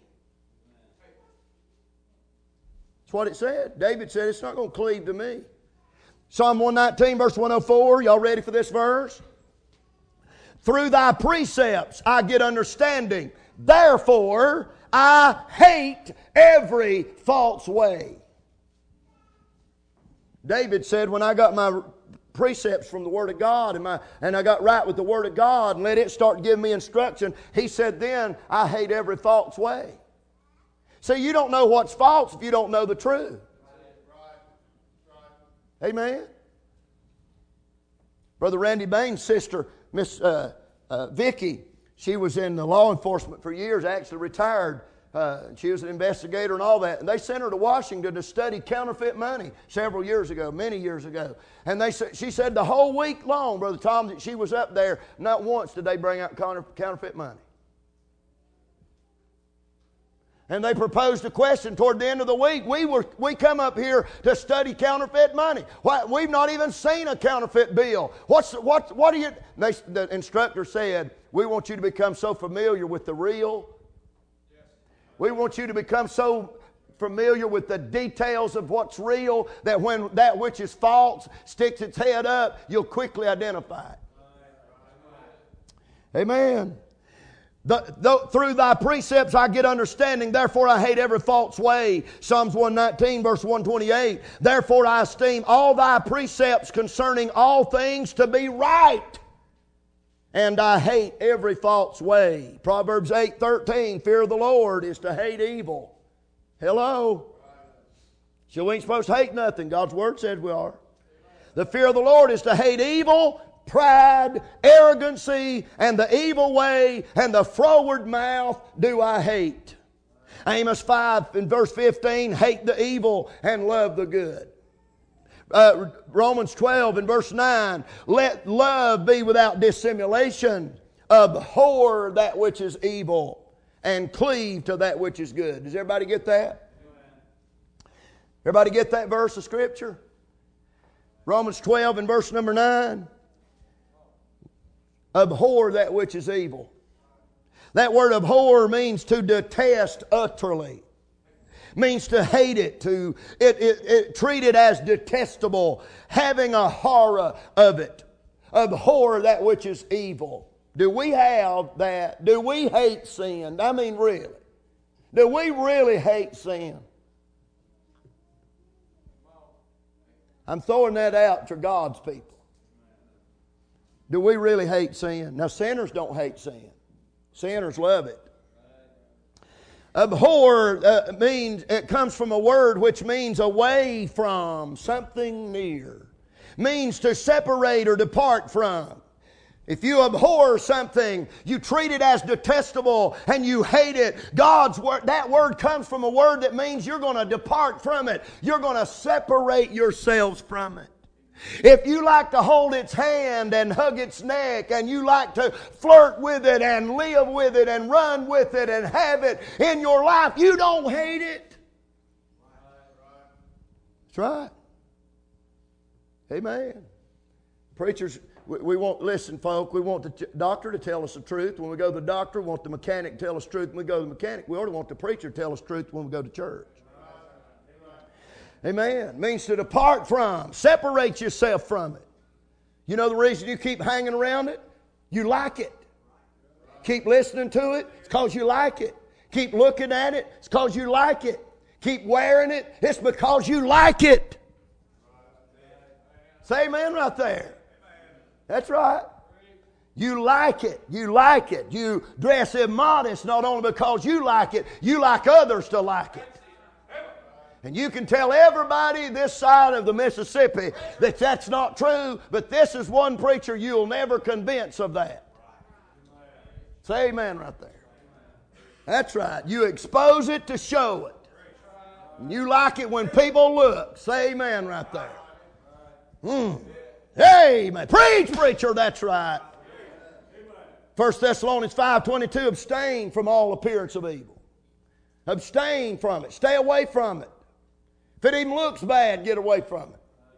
That's what it said. David said it's not going to cleave to me. Psalm one nineteen, verse one oh four. Y'all ready for this verse? Through thy precepts I get understanding. Therefore I hate every false way. David said, when I got my precepts from the Word of God and, my, and I got right with the Word of God and let it start giving me instruction, he said, then I hate every false way. See, you don't know what's false if you don't know the truth. Amen. Brother Randy Bain's sister, Miss uh, uh, Vicky, she was in the law enforcement for years, actually retired. Uh, she was an investigator and all that. And they sent her to Washington to study counterfeit money several years ago, many years ago. And they said, she said the whole week long, Brother Tom, that she was up there, not once did they bring out counterfeit money. And they proposed a question toward the end of the week. We were we come up here to study counterfeit money. Why, we've not even seen a counterfeit bill. What's what what do you? They, the instructor said, "We want you to become so familiar with the real. We want you to become so familiar with the details of what's real that when that which is false sticks its head up, you'll quickly identify it." Amen. The, the, through thy precepts I get understanding, therefore I hate every false way. Psalms one nineteen verse one twenty-eight. Therefore I esteem all thy precepts concerning all things to be right, and I hate every false way. Proverbs eight thirteen. Fear of the Lord is to hate evil. Hello? So we ain't supposed to hate nothing. God's Word says we are. The fear of the Lord is to hate evil, pride, arrogancy, and the evil way, and the froward mouth do I hate. Amos five in verse fifteen, hate the evil and love the good. Uh, Romans twelve in verse nine, let love be without dissimulation. Abhor that which is evil and cleave to that which is good. Does everybody get that? Everybody get that verse of Scripture? Romans twelve and verse number nine. Abhor that which is evil. That word abhor means to detest utterly. Means to hate it, to it, it, it, treat it as detestable, having a horror of it. Abhor that which is evil. Do we have that? Do we hate sin? I mean, really. Do we really hate sin? I'm throwing that out to God's people. Do we really hate sin? Now, sinners don't hate sin. Sinners love it. Abhor uh, means, it comes from a word which means away from, something near. Means to separate or depart from. If you abhor something, you treat it as detestable and you hate it. God's word, that word comes from a word that means you're going to depart from it. You're going to separate yourselves from it. If you like to hold its hand and hug its neck, and you like to flirt with it and live with it and run with it and have it in your life, you don't hate it. That's right. Amen. Preachers, we, we want, listen, folk, we want the t- doctor to tell us the truth. When we go to the doctor, we want the mechanic to tell us the truth. When we go to the mechanic, we already want the preacher to tell us the truth when we go to church. Amen. Means to depart from. Separate yourself from it. You know the reason you keep hanging around it? You like it. Keep listening to it. It's because you like it. Keep looking at it. It's because you like it. Keep wearing it. It's because you like it. Say amen right there. That's right. You like it. You like it. You dress immodest not only because you like it, you like others to like it. And you can tell everybody this side of the Mississippi that that's not true, but this is one preacher you'll never convince of that. Say amen right there. That's right. You expose it to show it. And you like it when people look. Say amen right there. Mm. Amen. Preach, preacher, that's right. First Thessalonians five twenty-two, abstain from all appearance of evil. Abstain from it. Stay away from it. If it even looks bad, get away from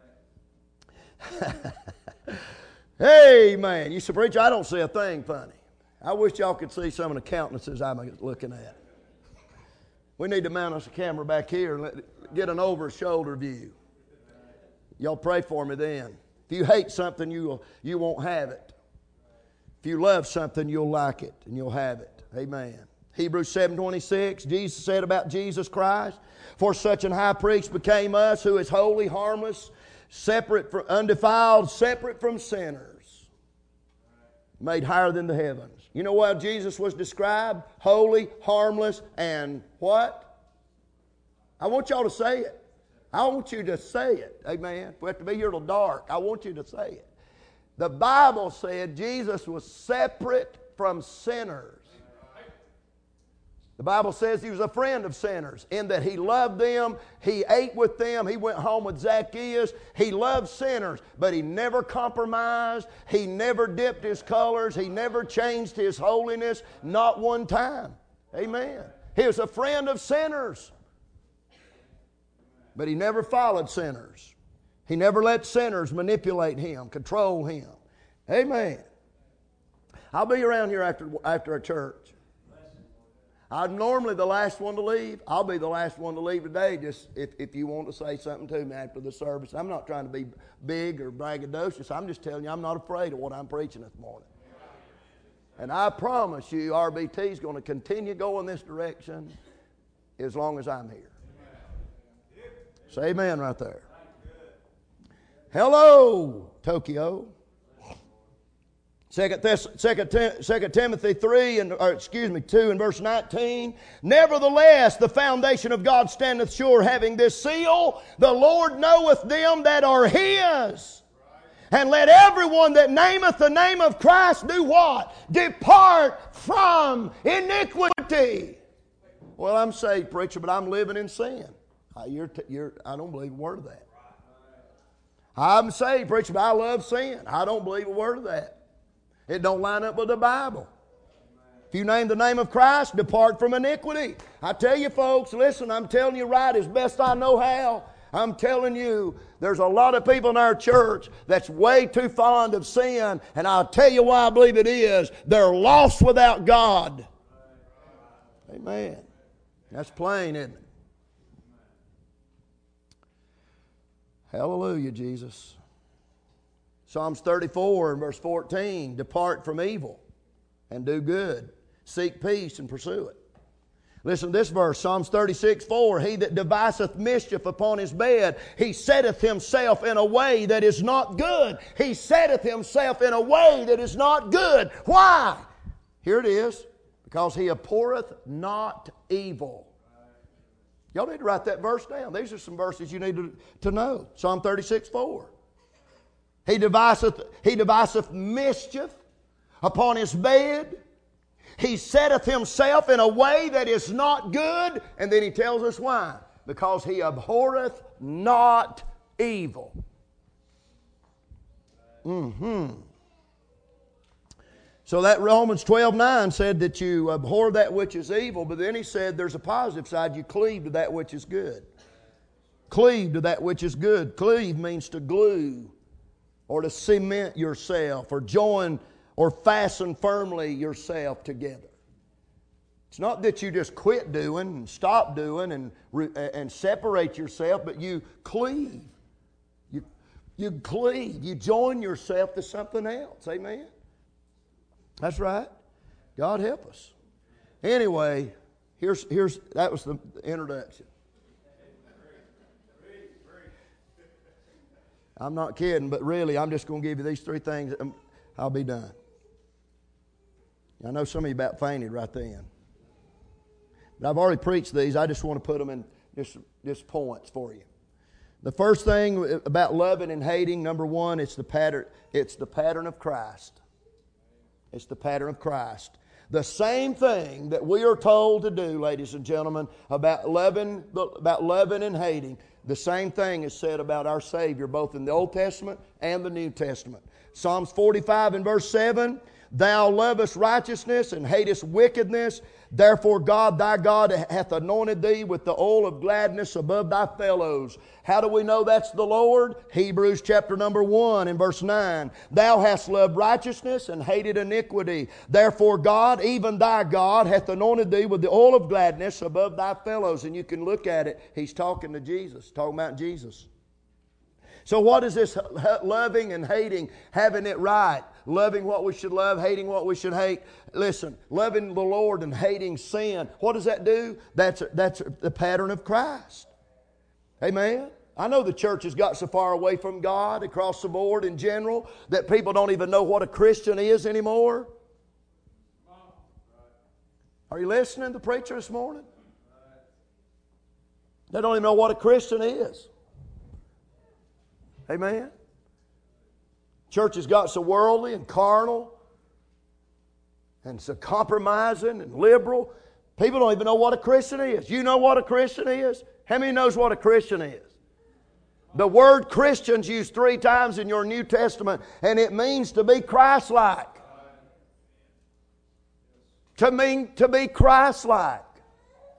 it. Amen. You say, preacher, I don't see a thing funny. I wish y'all could see some of the countenances I'm looking at. We need to mount us a camera back here and let, get an over-shoulder view. Y'all pray for me then. If you hate something, you, you won't have it. If you love something, you'll like it and you'll have it. Amen. Hebrews seven twenty-six, Jesus said about Jesus Christ, for such an high priest became us, who is holy, harmless, separate from, undefiled, separate from sinners, made higher than the heavens. You know why Jesus was described? Holy, harmless, and what? I want y'all to say it. I want you to say it. Amen. We have to be here till dark. I want you to say it. The Bible said Jesus was separate from sinners. The Bible says he was a friend of sinners in that he loved them, he ate with them, he went home with Zacchaeus. He loved sinners, but he never compromised, he never dipped his colors, he never changed his holiness, not one time. Amen. He was a friend of sinners. But He never followed sinners. He never let sinners manipulate Him, control Him. Amen. I'll be around here after, after our church. I'm normally the last one to leave. I'll be the last one to leave today, just if, if you want to say something to me after the service. I'm not trying to be big or braggadocious. I'm just telling you I'm not afraid of what I'm preaching this morning. And I promise you R B T is going to continue going this direction as long as I'm here. Say amen right there. Hello, Tokyo. Second, Thess- Second, Tim- Second Timothy three, and, or excuse me, two and verse nineteen. Nevertheless, the foundation of God standeth sure, having this seal, the Lord knoweth them that are His. And let everyone that nameth the name of Christ do what? Depart from iniquity. Well, I'm saved, preacher, but I'm living in sin. Uh, You're t- you're, I don't believe a word of that. I'm saved, preacher, but I love sin. I don't believe a word of that. It don't line up with the Bible. If you name the name of Christ, depart from iniquity. I tell you folks, listen, I'm telling you right as best I know how. I'm telling you, there's a lot of people in our church that's way too fond of sin, and I'll tell you why I believe it is. They're lost without God. Amen. That's plain, isn't it? Hallelujah, Jesus. Psalms thirty-four and verse fourteen, depart from evil and do good. Seek peace and pursue it. Listen to this verse, Psalms thirty-six four, he that deviseth mischief upon his bed, he setteth himself in a way that is not good. He setteth himself in a way that is not good. Why? Here it is, because he abhorreth not evil. Y'all need to write that verse down. These are some verses you need to, to know. Psalm thirty-six four. He deviseth, he deviseth mischief upon his bed. He setteth himself in a way that is not good. And then he tells us why. Because he abhorreth not evil. Mm-hmm. So that Romans twelve nine said that you abhor that which is evil. But then he said there's a positive side. You cleave to that which is good. Cleave to that which is good. Cleave means to glue, or to cement yourself, or join or fasten firmly yourself together. It's not that you just quit doing and stop doing and, and separate yourself, but you cleave. You, you cleave. You join yourself to something else. Amen? That's right. God help us. Anyway, here's, here's that was the introduction. I'm not kidding, but really, I'm just going to give you these three things. And I'll be done. I know some of you about fainted right then. But I've already preached these. I just want to put them in just, just points for you. The first thing about loving and hating, number one, it's the pattern. It's the pattern of Christ. It's the pattern of Christ. The same thing that we are told to do, ladies and gentlemen, about loving, about loving and hating. The same thing is said about our Savior, both in the Old Testament and the New Testament. Psalms forty-five and verse seven, thou lovest righteousness and hatest wickedness. Therefore God, thy God, hath anointed thee with the oil of gladness above thy fellows. How do we know that's the Lord? Hebrews chapter number one and verse nine. Thou hast loved righteousness and hated iniquity. Therefore God, even thy God, hath anointed thee with the oil of gladness above thy fellows. And you can look at it. He's talking to Jesus, talking about Jesus. So what is this loving and hating, having it right? Loving what we should love, hating what we should hate. Listen, loving the Lord and hating sin. What does that do? That's, that's the pattern of Christ. Amen? I know the church has got so far away from God across the board in general that people don't even know what a Christian is anymore. Are you listening to the preacher this morning? They don't even know what a Christian is. Amen? Church has got so worldly and carnal and so compromising and liberal. People don't even know what a Christian is. You know what a Christian is? How many knows what a Christian is? The word Christian's used three times in your New Testament, and it means to be Christ-like. To mean to be Christ-like.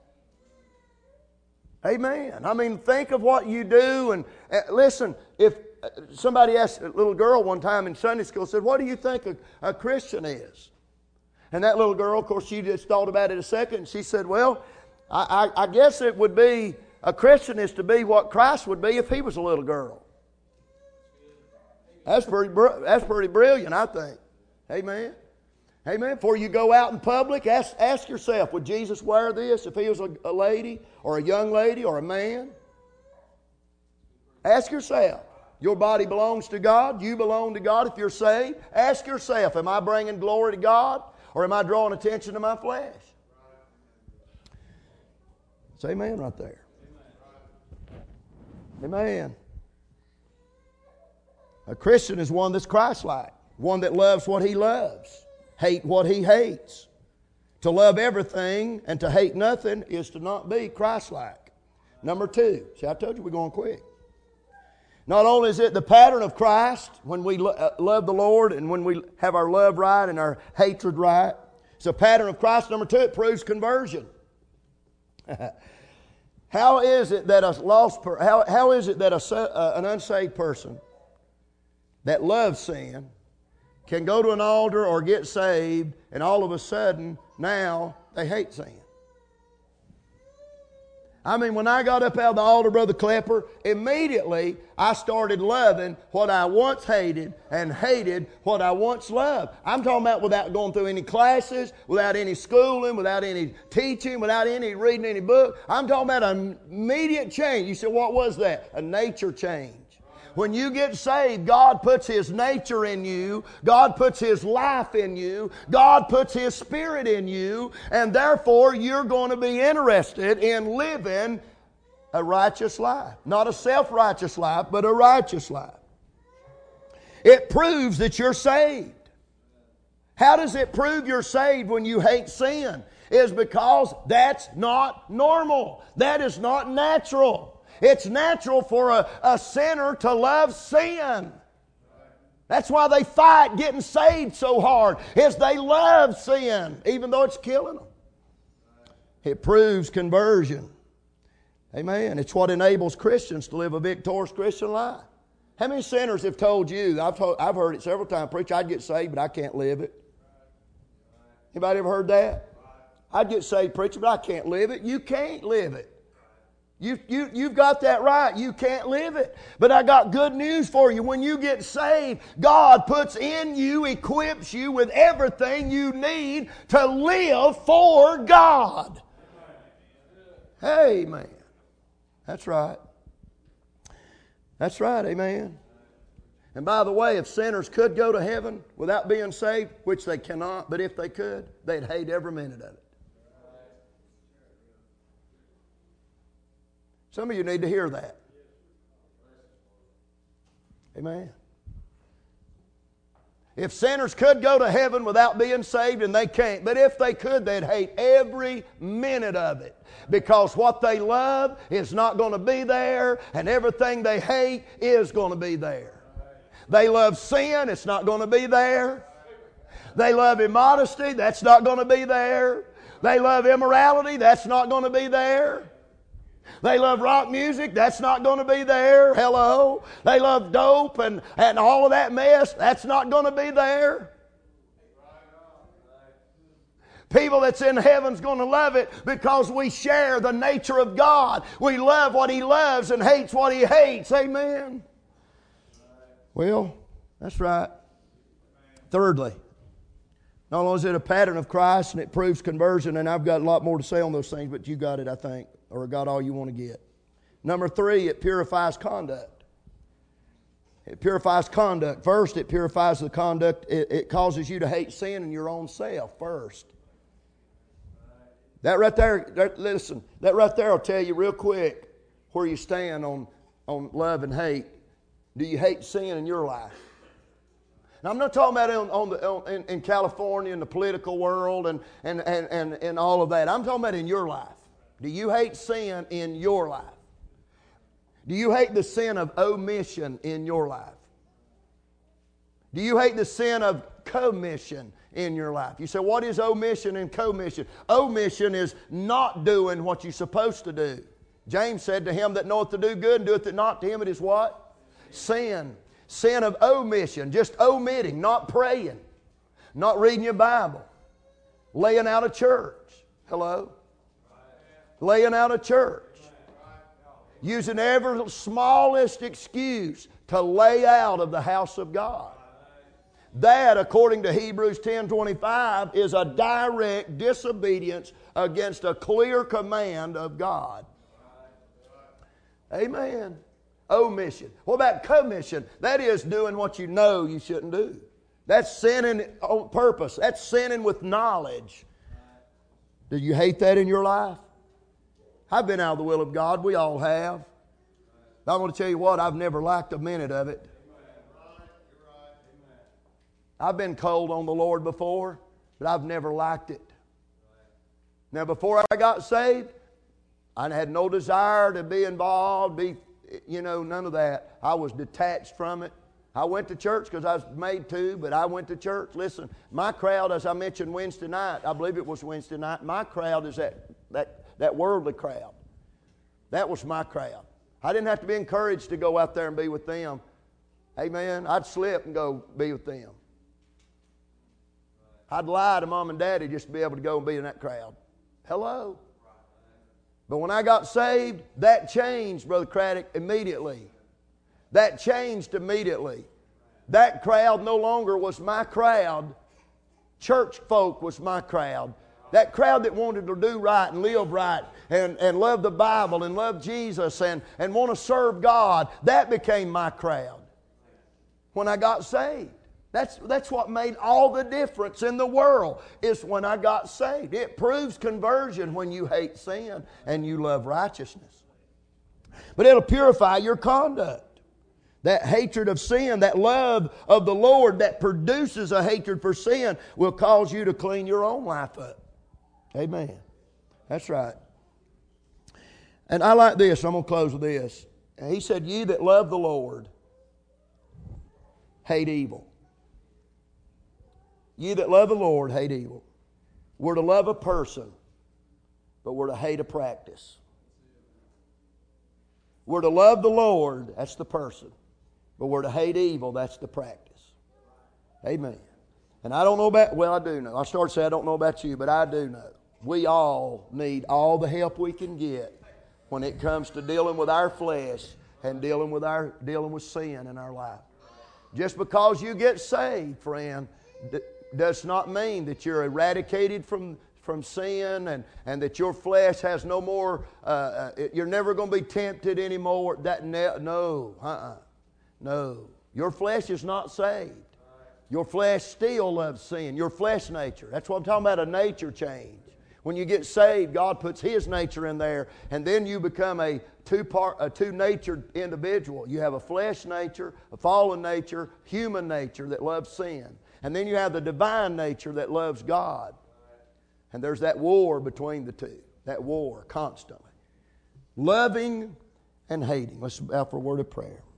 Amen. I mean, think of what you do. And uh, listen, if uh, somebody asked a little girl one time in Sunday school, said, what do you think a, a Christian is? And that little girl, of course, she just thought about it a second. And she said, well, I, I, I guess it would be, a Christian is to be what Christ would be if he was a little girl. That's pretty, that's pretty brilliant, I think. Amen. Amen. Before you go out in public, ask, ask yourself, would Jesus wear this if he was a, a lady or a young lady or a man? Ask yourself. Your body belongs to God. You belong to God if you're saved. Ask yourself, am I bringing glory to God or am I drawing attention to my flesh? Say amen right there. Amen. A Christian is one that's Christ-like, one that loves what he loves, hate what he hates. To love everything and to hate nothing is to not be Christ-like. Number two. See, I told you we're going quick. Not only is it the pattern of Christ when we lo- uh, love the Lord and when we have our love right and our hatred right. It's a pattern of Christ. Number two, it proves conversion. How is it that a lost per- how, how is it that a, uh, an unsaved person that loves sin can go to an altar or get saved and all of a sudden now they hate sin? I mean, when I got up out of the altar, Brother Klepper, immediately I started loving what I once hated and hated what I once loved. I'm talking about without going through any classes, without any schooling, without any teaching, without any reading any book. I'm talking about an immediate change. You said, what was that? A nature change. When you get saved, God puts His nature in you. God puts His life in you. God puts His Spirit in you. And therefore, you're going to be interested in living a righteous life. Not a self-righteous life, but a righteous life. It proves that you're saved. How does it prove you're saved when you hate sin? It's because that's not normal. That is not natural. It's natural for a, a sinner to love sin. That's why they fight getting saved so hard, is they love sin, even though it's killing them. It proves conversion. Amen. It's what enables Christians to live a victorious Christian life. How many sinners have told you, I've, told, I've heard it several times, preach, I'd get saved, but I can't live it. Anybody ever heard that? I'd get saved, preacher, but I can't live it. You can't live it. You, you, you've got that right. You can't live it. But I got good news for you. When you get saved, God puts in you, equips you with everything you need to live for God. Amen. That's right. That's right. Amen. And by the way, if sinners could go to heaven without being saved, which they cannot, but if they could, they'd hate every minute of it. Some of you need to hear that. Amen. If sinners could go to heaven without being saved, and they can't, but if they could, they'd hate every minute of it. Because what they love is not going to be there, and everything they hate is going to be there. They love sin, it's not going to be there. They love immodesty, that's not going to be there. They love immorality, that's not going to be there. They love rock music, that's not going to be there. Hello. They love dope and, and all of that mess, that's not going to be there. People that's in heaven's going to love it because we share the nature of God. We love what He loves and hates what He hates. Amen. Well, that's right. Thirdly, not only is it a pattern of Christ and it proves conversion, and I've got a lot more to say on those things, but you got it, I think, or got all you want to get. Number three, it purifies conduct. It purifies conduct. First, it purifies the conduct. It, it causes you to hate sin in your own self first. That right there, that, listen, that right there will tell you real quick where you stand on, on love and hate. Do you hate sin in your life? Now, I'm not talking about on, on the, on, in, in California, in the political world, and, and, and, and, and all of that. I'm talking about in your life. Do you hate sin in your life? Do you hate the sin of omission in your life? Do you hate the sin of commission in your life? You say, what is omission and commission? Omission is not doing what you're supposed to do. James said, to him that knoweth to do good and doeth it not, to him it is what? Sin. Sin of omission, just omitting, not praying, not reading your Bible, laying out of church. Hello? Laying out of church. Using every smallest excuse to lay out of the house of God. That, according to Hebrews ten twenty-five, is a direct disobedience against a clear command of God. Amen. Omission. What about commission? That is doing what you know you shouldn't do. That's sinning on purpose. That's sinning with knowledge. Do you hate that in your life? I've been out of the will of God. We all have. But I want to tell you what, I've never liked a minute of it. I've been cold on the Lord before, but I've never liked it. Now, before I got saved, I had no desire to be involved, be, you know, none of that. I was detached from it. I went to church because I was made to, but I went to church. Listen, my crowd, as I mentioned Wednesday night, I believe it was Wednesday night, my crowd is that, that, that worldly crowd. That was my crowd. I didn't have to be encouraged to go out there and be with them. Amen. I'd slip and go be with them. I'd lie to mom and daddy just to be able to go and be in that crowd. Hello. But when I got saved, that changed, Brother Craddock, immediately. That changed immediately. That crowd no longer was my crowd. Church folk was my crowd. That crowd that wanted to do right and live right and, and love the Bible and love Jesus and, and want to serve God, that became my crowd when I got saved. That's, that's what made all the difference in the world, is when I got saved. It proves conversion when you hate sin and you love righteousness. But it'll purify your conduct. That hatred of sin, that love of the Lord that produces a hatred for sin, will cause you to clean your own life up. Amen. That's right. And I like this. I'm going to close with this. He said, ye that love the Lord, hate evil. Ye that love the Lord, hate evil. We're to love a person, but we're to hate a practice. We're to love the Lord, that's the person. But we're to hate evil, that's the practice. Amen. And I don't know about, well, I do know. I started to say I don't know about you, but I do know. We all need all the help we can get when it comes to dealing with our flesh and dealing with our dealing with sin in our life. Just because you get saved, friend, d- does not mean that you're eradicated from, from sin and, and that your flesh has no more, uh, uh, you're never going to be tempted anymore. That ne- No, uh-uh. No. Your flesh is not saved. Your flesh still loves sin. Your flesh nature. That's what I'm talking about, a nature change. When you get saved, God puts His nature in there, and then you become a two-part, a two-natured individual. You have a flesh nature, a fallen nature, human nature that loves sin. And then you have the divine nature that loves God. And there's that war between the two. That war constantly. Loving and hating. Let's bow for a word of prayer.